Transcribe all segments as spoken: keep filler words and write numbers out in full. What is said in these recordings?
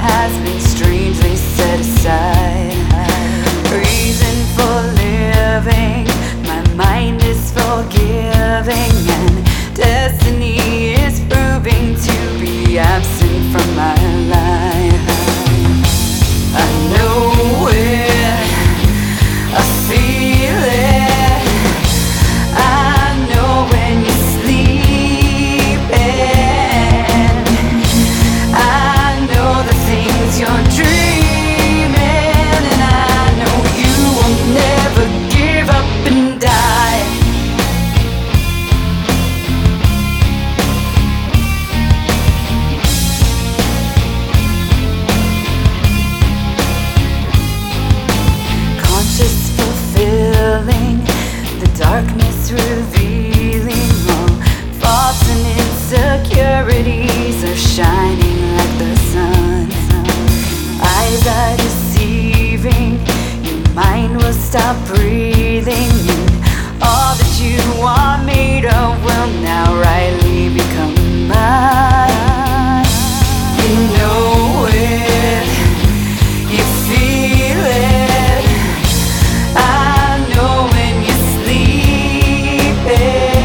has been strangely set aside. Reason for living, my mind is forgiving, and destiny is proving to be absent from my life. I know it, I feel it, I know when you're sleeping, I know the things you're dreaming, and I know you will never give up and die. Conscious fulfilling, the darkness revealing, all faults and insecurities are shining like the sun. Eyes are deceiving, your mind will stop breathing, and all that you are made of will now rightly become mine. You know it, you feel it, I know when you're sleeping,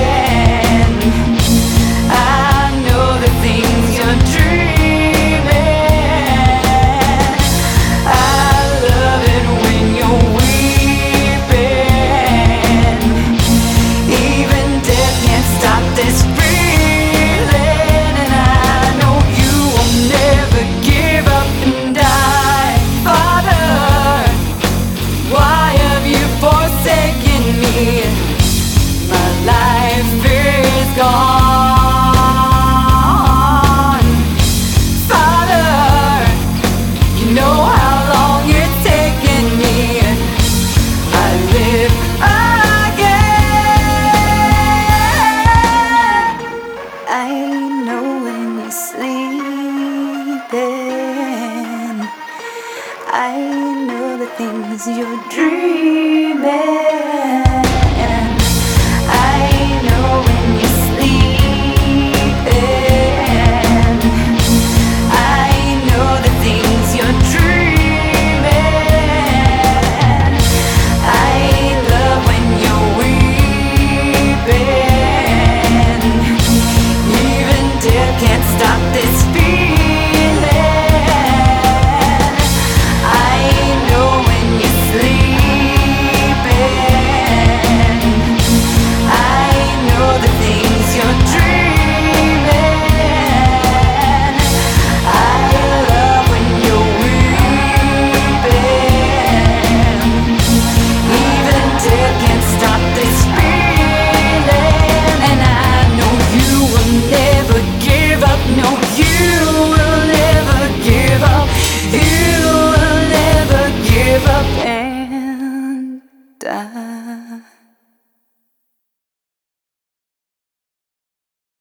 I know the things you're dreaming, I love it when you're weeping. Even death can't stop this feeling, and I know you will never give up and die. Father, why have you forsaken me? My life is gone. Father, you know how long it's taken me. I live again. I know when you're sleeping, I know the things you're dreaming.